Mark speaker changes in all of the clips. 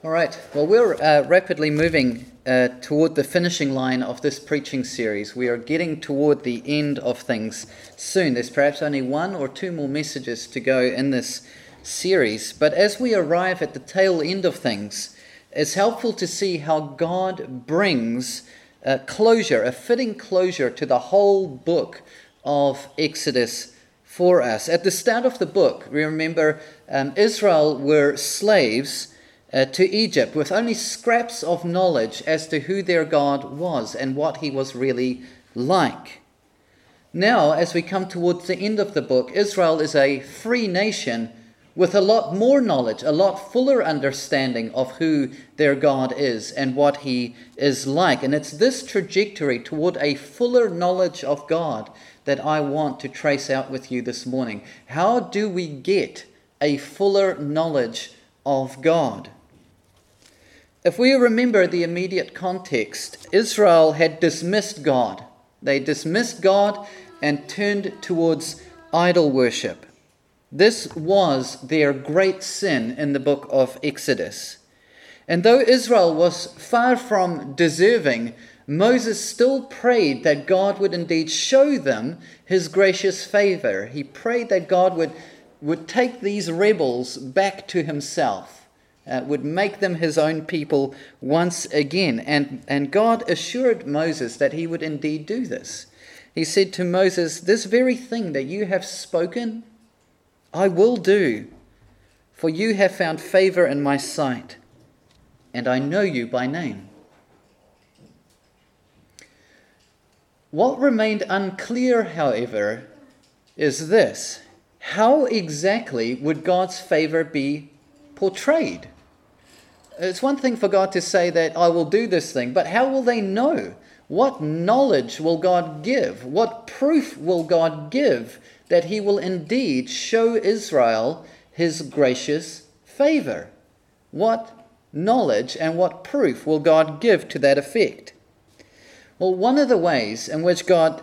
Speaker 1: All right, well, we're rapidly moving toward the finishing line of this preaching series. We are getting toward the end of things soon. There's perhaps only one or two more messages to go in this series. But as we arrive at the tail end of things, it's helpful to see how God brings closure, a fitting closure to the whole book of Exodus for us. At the start of the book, we remember Israel were slaves to Egypt with only scraps of knowledge as to who their God was and what he was really like. Now, as we come towards the end of the book, Israel is a free nation with a lot more knowledge, a lot fuller understanding of who their God is and what he is like. And it's this trajectory toward a fuller knowledge of God that I want to trace out with you this morning. How do we get a fuller knowledge of God? If we remember the immediate context, Israel had dismissed God. They dismissed God and turned towards idol worship. This was their great sin in the book of Exodus. And though Israel was far from deserving, Moses still prayed that God would indeed show them his gracious favor. He prayed that God would take these rebels back to himself. Would make them his own people once again. And God assured Moses that he would indeed do this. He said to Moses, "This very thing that you have spoken, I will do, for you have found favor in my sight, and I know you by name." What remained unclear, however, is this: how exactly would God's favor be portrayed? It's one thing for God to say that I will do this thing, but how will they know? What knowledge will God give? What proof will God give that he will indeed show Israel his gracious favor? What knowledge and what proof will God give to that effect? Well, one of the ways in which God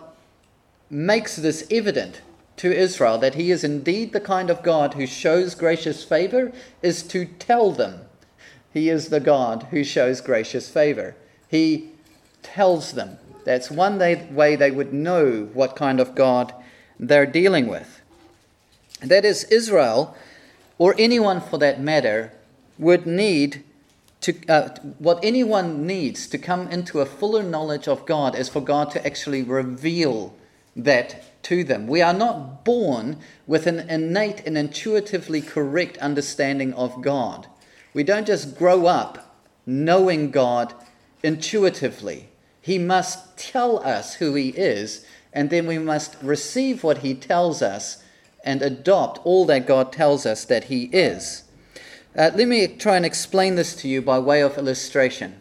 Speaker 1: makes this evident to Israel, that he is indeed the kind of God who shows gracious favor, is to tell them he is the God who shows gracious favor. He tells them. That's one way they would know what kind of God they're dealing with. That is, Israel, or anyone for that matter, would need to, what anyone needs to come into a fuller knowledge of God is for God to actually reveal that to them. We are not born with an innate and intuitively correct understanding of God. We don't just grow up knowing God intuitively. He must tell us who he is, and then we must receive what he tells us and adopt all that God tells us that he is. Let me try and explain this to you by way of illustration.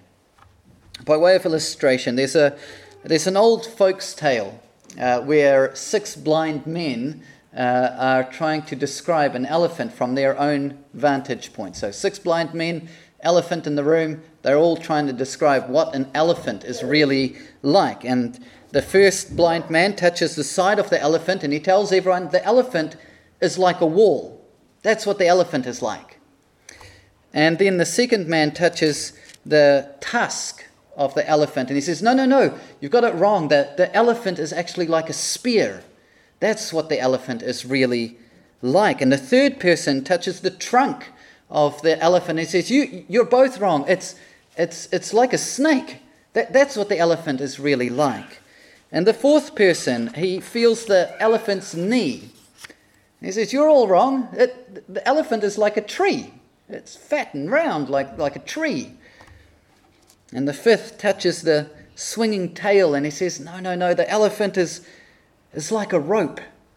Speaker 1: By way of illustration, there's an old folks' tale where six blind men are trying to describe an elephant from their own vantage point. So 6 blind men, elephant in the room, they're all trying to describe what an elephant is really like. And the first blind man touches the side of the elephant and he tells everyone the elephant is like a wall. That's what the elephant is like. And then the second man touches the tusk of the elephant and he says, no, you've got it wrong. The elephant is actually like a spear. That's what the elephant is really like. And the third person touches the trunk of the elephant and says, you're both wrong. It's like a snake. That's what the elephant is really like. And the fourth person, he feels the elephant's knee. He says, you're all wrong. The elephant is like a tree. It's fat and round like a tree. And the fifth touches the swinging tail and he says, no, the elephant is like a rope.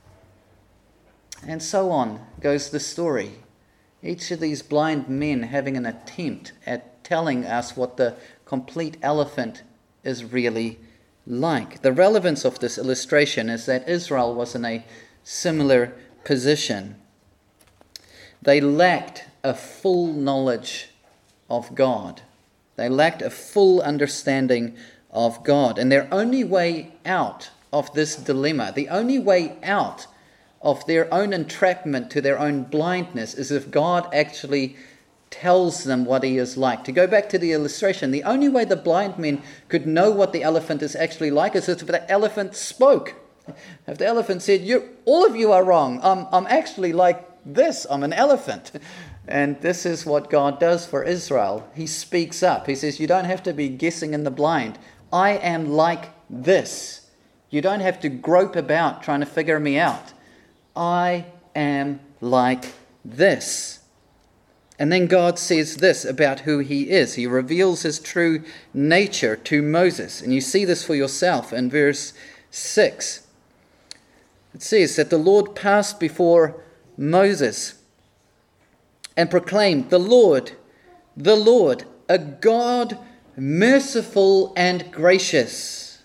Speaker 1: And so on goes the story. Each of these blind men having an attempt at telling us what the complete elephant is really like. The relevance of this illustration is that Israel was in a similar position. They lacked a full knowledge of God. They lacked a full understanding of God. And their only way out of this dilemma, the only way out of their own entrapment to their own blindness, is if God actually tells them what he is like. To go back to the illustration, the only way the blind men could know what the elephant is actually like is if the elephant spoke. If the elephant said, all of you are wrong, I'm actually like this, I'm an elephant. And this is what God does for Israel. He speaks up. He says, you don't have to be guessing in the blind. I am like this. You don't have to grope about trying to figure me out. I am like this. And then God says this about who he is. He reveals his true nature to Moses. And you see this for yourself in verse 6. It says that the Lord passed before Moses and proclaimed, the Lord, a God merciful and gracious,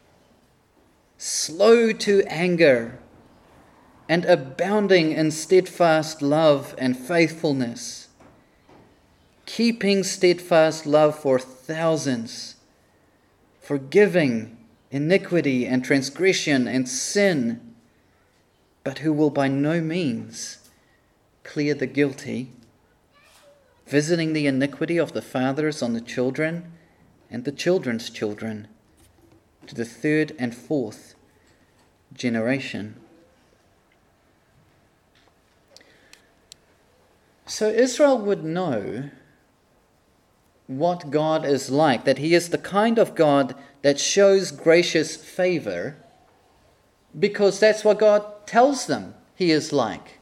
Speaker 1: slow to anger, and abounding in steadfast love and faithfulness, keeping steadfast love for thousands, forgiving iniquity and transgression and sin, but who will by no means clear the guilty, visiting the iniquity of the fathers on the children and the children's children to the third and fourth generation. So Israel would know what God is like, that he is the kind of God that shows gracious favor, because that's what God tells them he is like.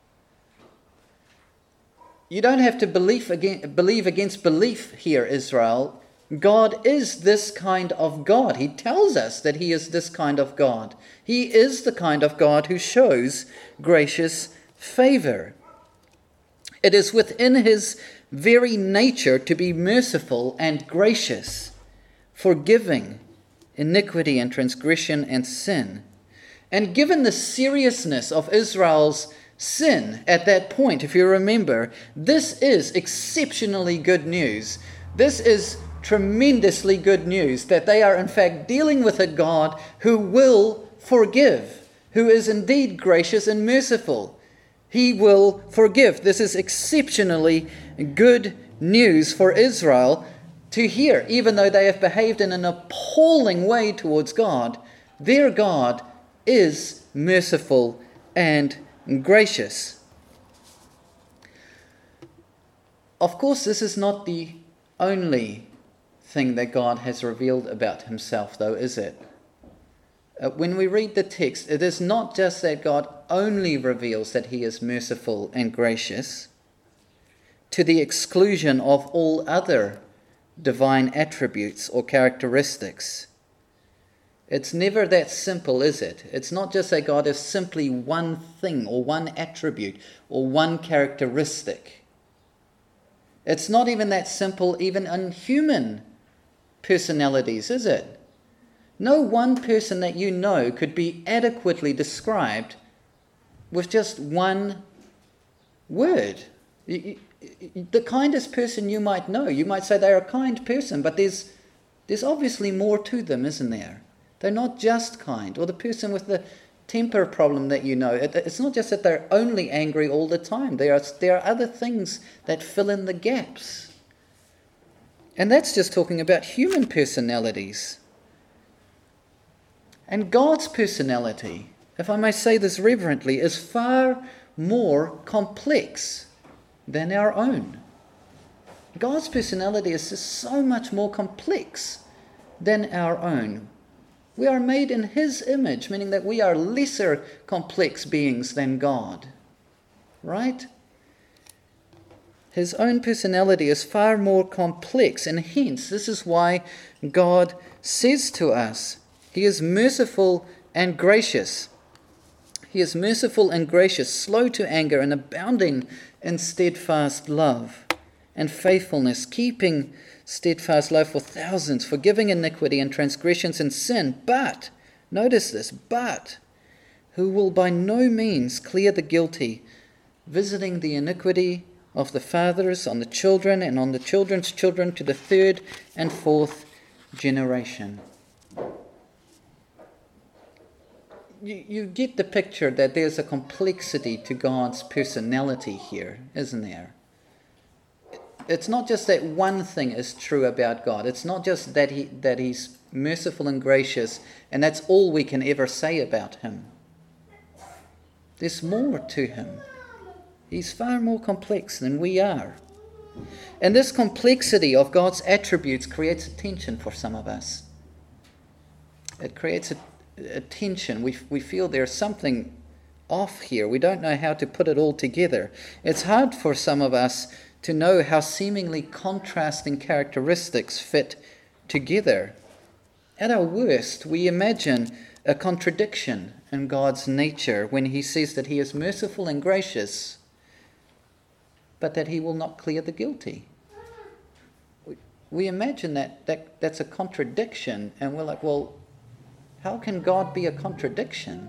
Speaker 1: You don't have to believe against belief here, Israel. God is this kind of God. He tells us that he is this kind of God. He is the kind of God who shows gracious favor. It is within his very nature to be merciful and gracious, forgiving iniquity and transgression and sin. And given the seriousness of Israel's sin at that point, if you remember, this is exceptionally good news. This is tremendously good news that they are in fact dealing with a God who will forgive, who is indeed gracious and merciful. He will forgive. This is exceptionally good news for Israel to hear, even though they have behaved in an appalling way towards God. Their God is merciful and gracious. Of course, this is not the only thing that God has revealed about himself, though, is it? When we read the text, it is not just that God only reveals that he is merciful and gracious to the exclusion of all other divine attributes or characteristics. It's never that simple, is it? It's not just that God is simply one thing or one attribute or one characteristic. It's not even that simple even in human personalities, is it? No one person that you know could be adequately described with just one word. The kindest person you might know, you might say they're a kind person, but there's obviously more to them, isn't there? They're not just kind. Or the person with the temper problem that you know, it's not just that they're only angry all the time. There are other things that fill in the gaps. And that's just talking about human personalities. And God's personality, if I may say this reverently, is far more complex than our own. God's personality is just so much more complex than our own. We are made in his image, meaning that we are lesser complex beings than God. Right? His own personality is far more complex, and hence this is why God says to us, he is merciful and gracious. He is merciful and gracious, slow to anger and abounding in steadfast love and faithfulness, keeping steadfast love for thousands, forgiving iniquity and transgressions and sin. But, notice this, but, who will by no means clear the guilty, visiting the iniquity of the fathers on the children and on the children's children to the third and fourth generation. You get the picture that there's a complexity to God's personality here, isn't there? It's not just that one thing is true about God. It's not just that He's merciful and gracious, and that's all we can ever say about Him. There's more to Him. He's far more complex than we are. And this complexity of God's attributes creates a tension for some of us. It creates a tension. We feel there's something off here. We don't know how to put it all together. It's hard for some of us to know how seemingly contrasting characteristics fit together. At our worst, we imagine a contradiction in God's nature when He says that He is merciful and gracious, but that He will not clear the guilty. We imagine that's a contradiction, and we're like, well, how can God be a contradiction?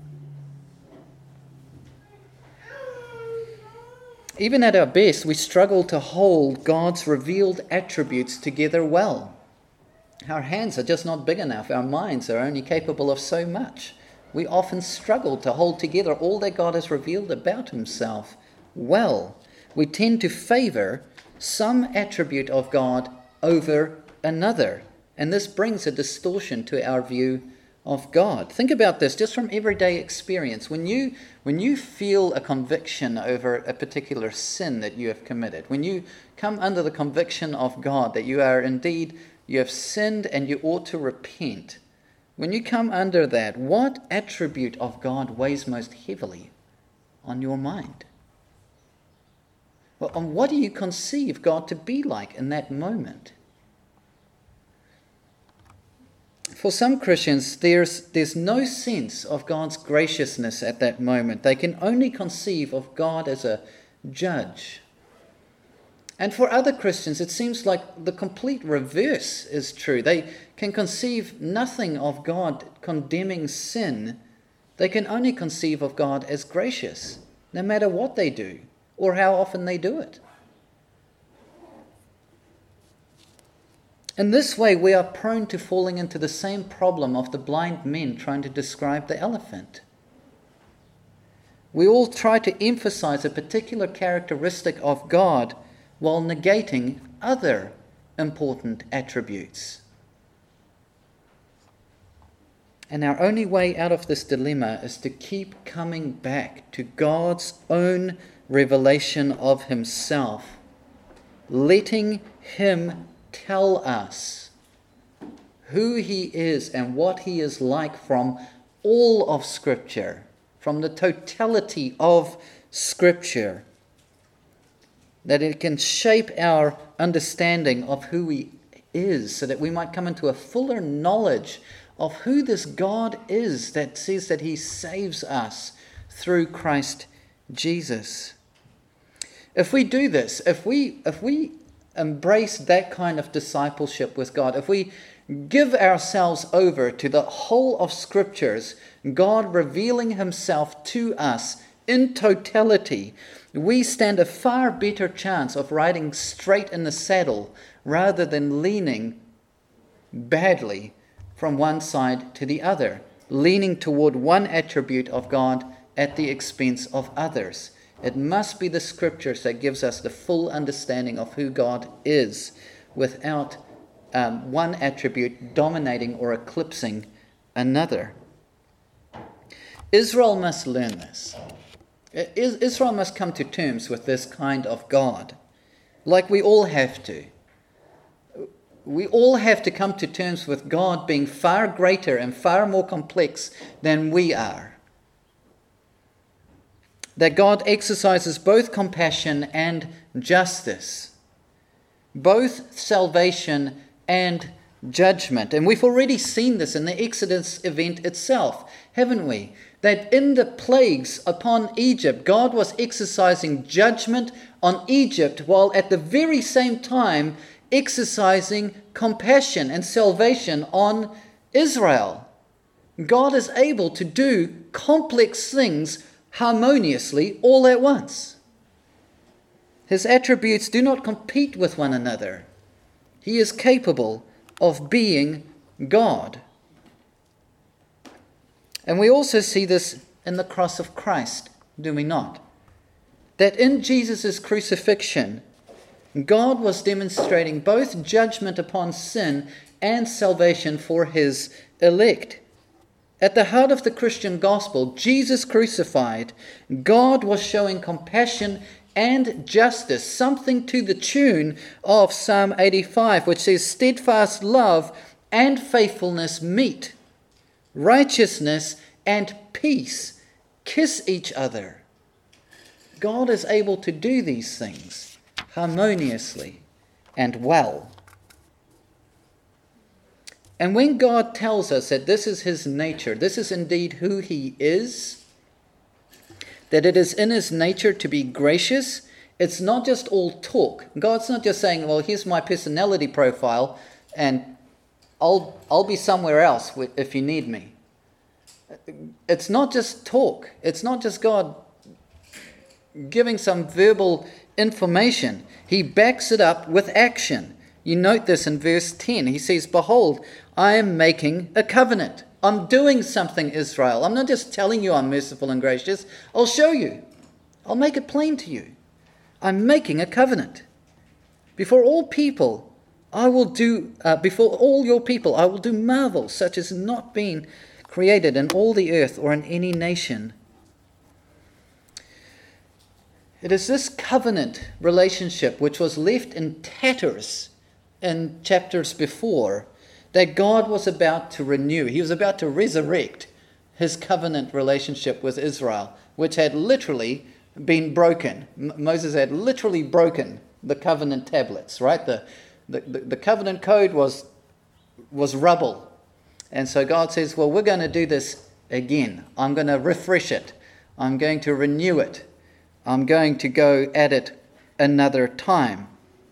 Speaker 1: Even at our best, we struggle to hold God's revealed attributes together well. Our hands are just not big enough. Our minds are only capable of so much. We often struggle to hold together all that God has revealed about Himself well. We tend to favor some attribute of God over another, and this brings a distortion to our view of God. Think about this just from everyday experience. When you feel a conviction over a particular sin that you have committed, when you come under the conviction of God that you have sinned and you ought to repent, when you come under that, what attribute of God weighs most heavily on your mind? Well, on what do you conceive God to be like in that moment? For some Christians, there's no sense of God's graciousness at that moment. They can only conceive of God as a judge. And for other Christians, it seems like the complete reverse is true. They can conceive nothing of God condemning sin. They can only conceive of God as gracious, no matter what they do or how often they do it. In this way, we are prone to falling into the same problem of the blind men trying to describe the elephant. We all try to emphasize a particular characteristic of God while negating other important attributes. And our only way out of this dilemma is to keep coming back to God's own revelation of Himself, letting Him tell us who He is and what He is like from all of Scripture, from the totality of Scripture, that it can shape our understanding of who He is, so that we might come into a fuller knowledge of who this God is that says that He saves us through Christ Jesus. If we do this, if we embrace that kind of discipleship with God, if we give ourselves over to the whole of Scriptures, God revealing Himself to us in totality, we stand a far better chance of riding straight in the saddle rather than leaning badly from one side to the other, leaning toward one attribute of God at the expense of others. It must be the Scriptures that gives us the full understanding of who God is, without one attribute dominating or eclipsing another. Israel must learn this. Israel must come to terms with this kind of God, like we all have to. We all have to come to terms with God being far greater and far more complex than we are. That God exercises both compassion and justice, both salvation and judgment. And we've already seen this in the Exodus event itself, haven't we? That in the plagues upon Egypt, God was exercising judgment on Egypt, while at the very same time exercising compassion and salvation on Israel. God is able to do complex things harmoniously all at once. His attributes do not compete with one another. He is capable of being God. And we also see this in the cross of Christ, do we not? That in Jesus' crucifixion, God was demonstrating both judgment upon sin and salvation for his elect. At the heart of the Christian gospel, Jesus crucified, God was showing compassion and justice, something to the tune of Psalm 85, which says, steadfast love and faithfulness meet, righteousness and peace kiss each other. God is able to do these things harmoniously and well. And when God tells us that this is his nature, this is indeed who he is, that it is in his nature to be gracious, it's not just all talk. God's not just saying, well, here's my personality profile, and I'll be somewhere else if you need me. It's not just talk. It's not just God giving some verbal information. He backs it up with action. You note this in verse 10. He says, behold, I am making a covenant. I'm doing something, Israel. I'm not just telling you I'm merciful and gracious. I'll show you. I'll make it plain to you. I'm making a covenant. Before all people, before all your people, I will do marvels such as not been created in all the earth or in any nation. It is this covenant relationship which was left in tatters in chapters before that God was about to renew. He was about to resurrect his covenant relationship with Israel, which had literally been broken. Moses had literally broken the covenant tablets, right? The covenant code was rubble. And so God says, well, we're going to do this again. I'm going to refresh it. I'm going to renew it. I'm going to go at it another time.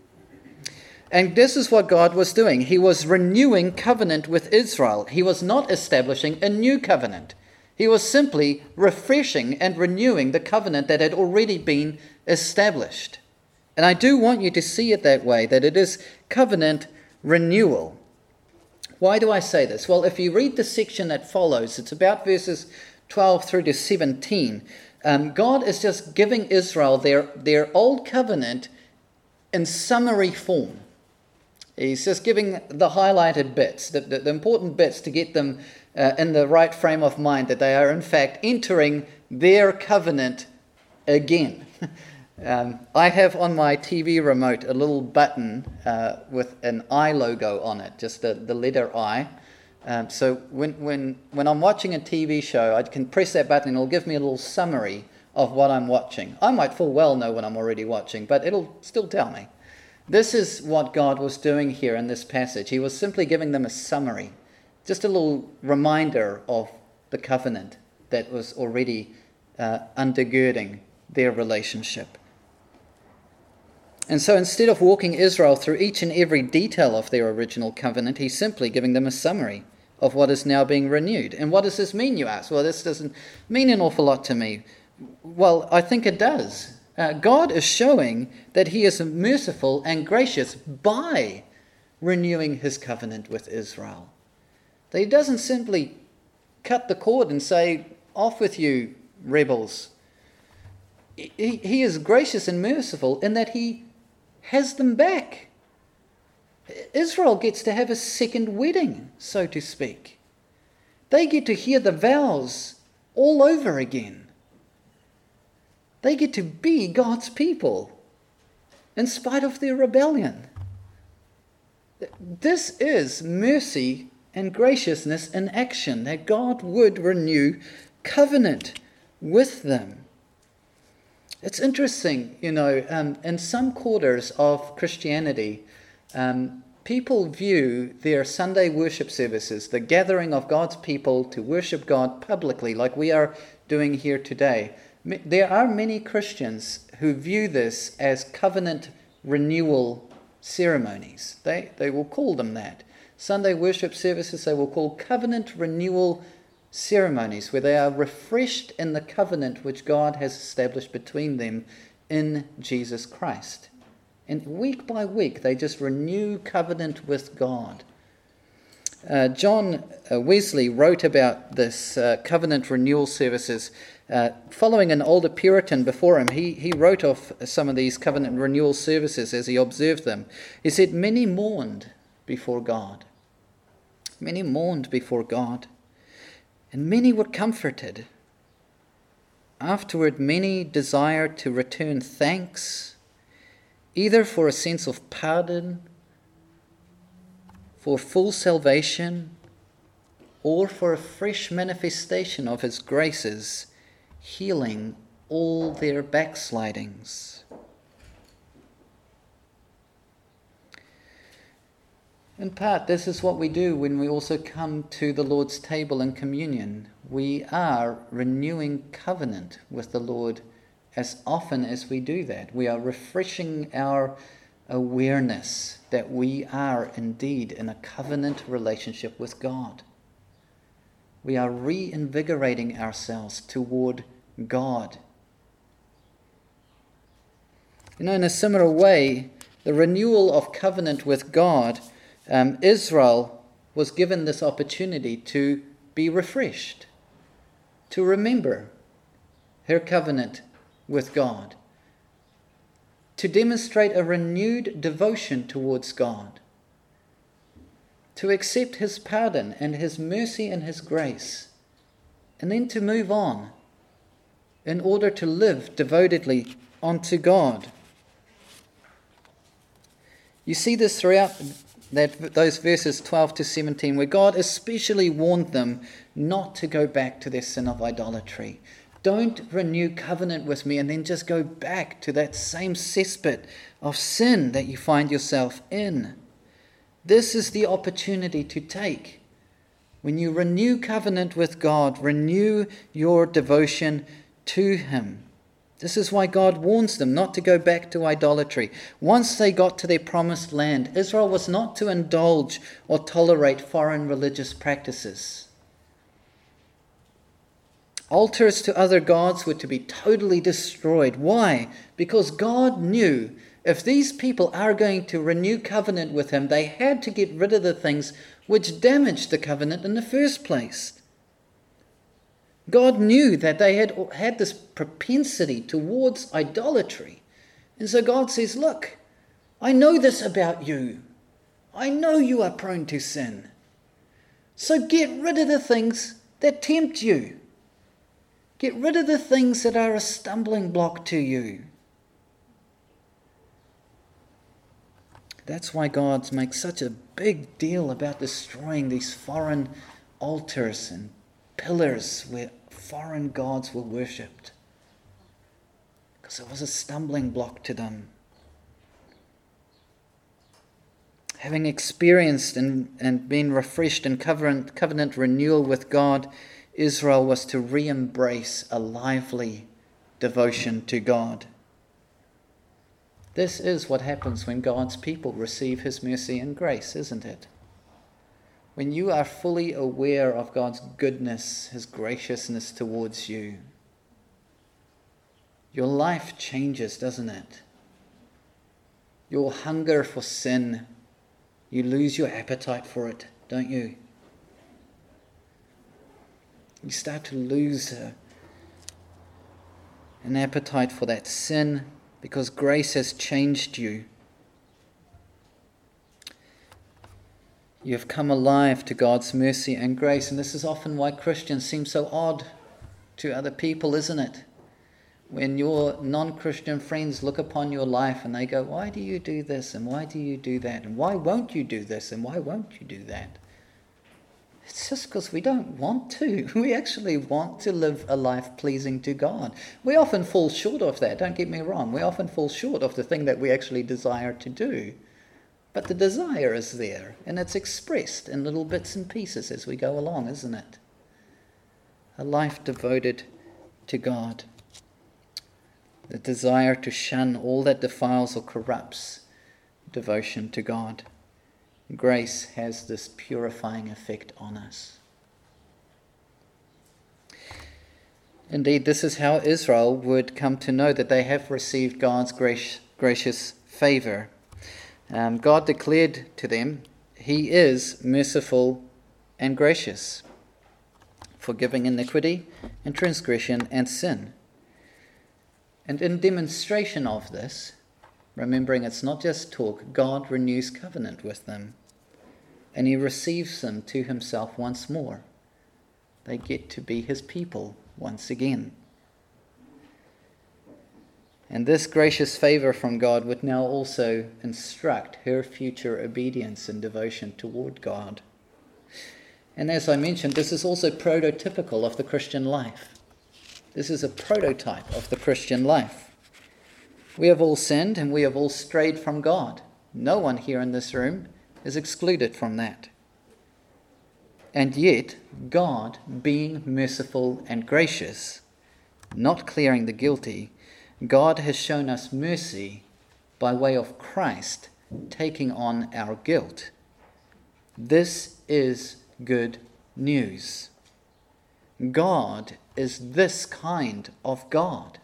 Speaker 1: And this is what God was doing. He was renewing covenant with Israel. He was not establishing a new covenant. He was simply refreshing and renewing the covenant that had already been established. And I do want you to see it that way, that it is covenant renewal. Why do I say this? Well, if you read the section that follows, it's about verses 12 through to 17. God is just giving Israel their old covenant in summary form. He's just giving the highlighted bits, the important bits to get them in the right frame of mind that they are in fact entering their covenant again. I have on my TV remote a little button with an I logo on it, just the letter I. So when I'm watching a TV show, I can press that button and it'll give me a little summary of what I'm watching. I might full well know what I'm already watching, but it'll still tell me. This is what God was doing here in this passage. He was simply giving them a summary, just a little reminder of the covenant that was already undergirding their relationship. And so instead of walking Israel through each and every detail of their original covenant, he's simply giving them a summary of what is now being renewed. And what does this mean, you ask? Well, this doesn't mean an awful lot to me. Well, I think it does. God is showing that he is merciful and gracious by renewing his covenant with Israel. That he doesn't simply cut the cord and say, off with you, rebels. He is gracious and merciful in that he has them back. Israel gets to have a second wedding, so to speak. They get to hear the vows all over again. They get to be God's people in spite of their rebellion. This is mercy and graciousness in action, that God would renew covenant with them. It's interesting, in some quarters of Christianity, people view their Sunday worship services, the gathering of God's people to worship God publicly, like we are doing here today. There are many Christians who view this as covenant renewal ceremonies. They will call them that. Sunday worship services they will call covenant renewal ceremonies, where they are refreshed in the covenant which God has established between them in Jesus Christ. And week by week they just renew covenant with God. John Wesley wrote about this covenant renewal services Following an older Puritan before him, he wrote off some of these covenant renewal services as he observed them. He said, "Many mourned before God. Many mourned before God, and many were comforted. Afterward, many desired to return thanks, either for a sense of pardon, for full salvation, or for a fresh manifestation of his graces, healing all their backslidings." In part, this is what we do when we also come to the Lord's table in communion. We are renewing covenant with the Lord as often as we do that. We are refreshing our awareness that we are indeed in a covenant relationship with God. We are reinvigorating ourselves toward God. In a similar way, the renewal of covenant with God, Israel was given this opportunity to be refreshed, to remember her covenant with God, to demonstrate a renewed devotion towards God, to accept his pardon and his mercy and his grace, and then to move on in order to live devotedly unto God. You see this throughout those verses 12 to 17, where God especially warned them not to go back to their sin of idolatry. Don't renew covenant with me and then just go back to that same cesspit of sin that you find yourself in. This is the opportunity to take. When you renew covenant with God, renew your devotion to him. This is why God warns them not to go back to idolatry. Once they got to their promised land, Israel was not to indulge or tolerate foreign religious practices. Altars to other gods were to be totally destroyed. Why? Because God knew if these people are going to renew covenant with him, they had to get rid of the things which damaged the covenant in the first place. God knew that they had this propensity towards idolatry. And so God says, look, I know this about you. I know you are prone to sin. So get rid of the things that tempt you. Get rid of the things that are a stumbling block to you. That's why God makes such a big deal about destroying these foreign altars and pillars where foreign gods were worshipped, because it was a stumbling block to them. Having experienced and been refreshed in covenant renewal with God, Israel was to re-embrace a lively devotion to God. This is what happens when God's people receive his mercy and grace, isn't it? When you are fully aware of God's goodness, his graciousness towards you, your life changes, doesn't it? Your hunger for sin, you lose your appetite for it, don't you? You start to lose an appetite for that sin because grace has changed you. You have come alive to God's mercy and grace. And this is often why Christians seem so odd to other people, isn't it? When your non-Christian friends look upon your life and they go, why do you do this? And why do you do that? And why won't you do this? And why won't you do that? It's just because we don't want to. We actually want to live a life pleasing to God. We often fall short of that, don't get me wrong. We often fall short of the thing that we actually desire to do. But the desire is there, and it's expressed in little bits and pieces as we go along, isn't it? A life devoted to God. The desire to shun all that defiles or corrupts devotion to God. Grace has this purifying effect on us. Indeed, this is how Israel would come to know that they have received God's gracious favor. God declared to them, he is merciful and gracious. forgiving iniquity and transgression and sin. And in demonstration of this, remembering it's not just talk, God renews covenant with them, and he receives them to himself once more. They get to be his people once again. And this gracious favor from God would now also instruct her future obedience and devotion toward God. And as I mentioned, this is also prototypical of the Christian life. This is a prototype of the Christian life. We have all sinned and we have all strayed from God. No one here in this room is excluded from that. And yet, God, being merciful and gracious, not clearing the guilty, God has shown us mercy by way of Christ taking on our guilt. This is good news. God is this kind of God.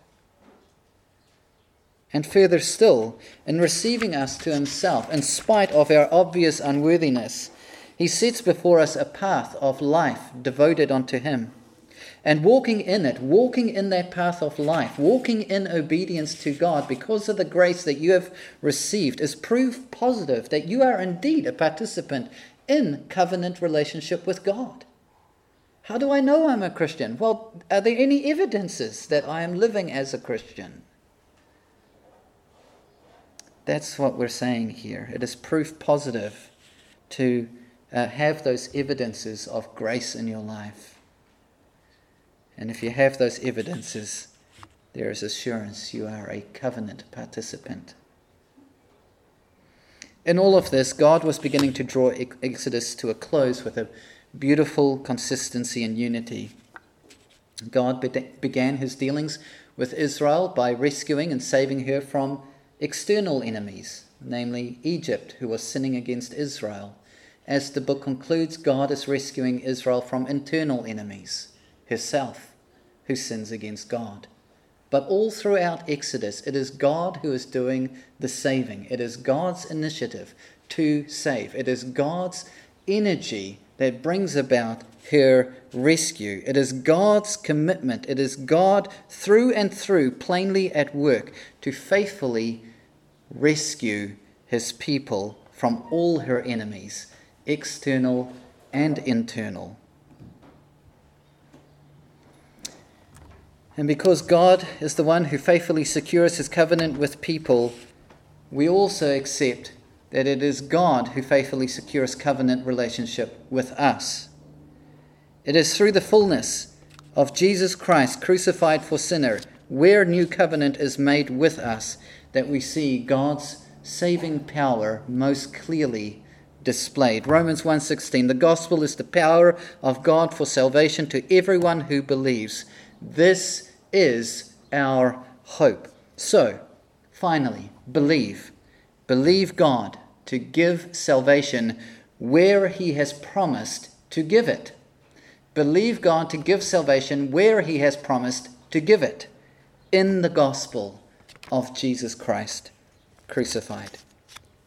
Speaker 1: And further still, in receiving us to himself, in spite of our obvious unworthiness, he sets before us a path of life devoted unto him. And walking in it, walking in that path of life, walking in obedience to God because of the grace that you have received is proof positive that you are indeed a participant in covenant relationship with God. How do I know I'm a Christian? Well, are there any evidences that I am living as a Christian? That's what we're saying here. It is proof positive to have those evidences of grace in your life. And if you have those evidences, there is assurance you are a covenant participant. In all of this, God was beginning to draw Exodus to a close with a beautiful consistency and unity. God began his dealings with Israel by rescuing and saving her from external enemies, namely Egypt, who was sinning against Israel. As the book concludes, God is rescuing Israel from internal enemies, herself, who sins against God. But all throughout Exodus, it is God who is doing the saving. It is God's initiative to save. It is God's energy that brings about her rescue. It is God's commitment. It is God through and through plainly at work to faithfully rescue his people from all her enemies, external and internal. And because God is the one who faithfully secures his covenant with people, we also accept that it is God who faithfully secures covenant relationship with us. It is through the fullness of Jesus Christ crucified for sinner, where new covenant is made with us, that we see God's saving power most clearly displayed. Romans 1:16, the gospel is the power of God for salvation to everyone who believes. This is our hope. So, finally, believe. Believe God to give salvation where he has promised to give it. Believe God to give salvation where he has promised to give it, in the gospel of Jesus Christ crucified.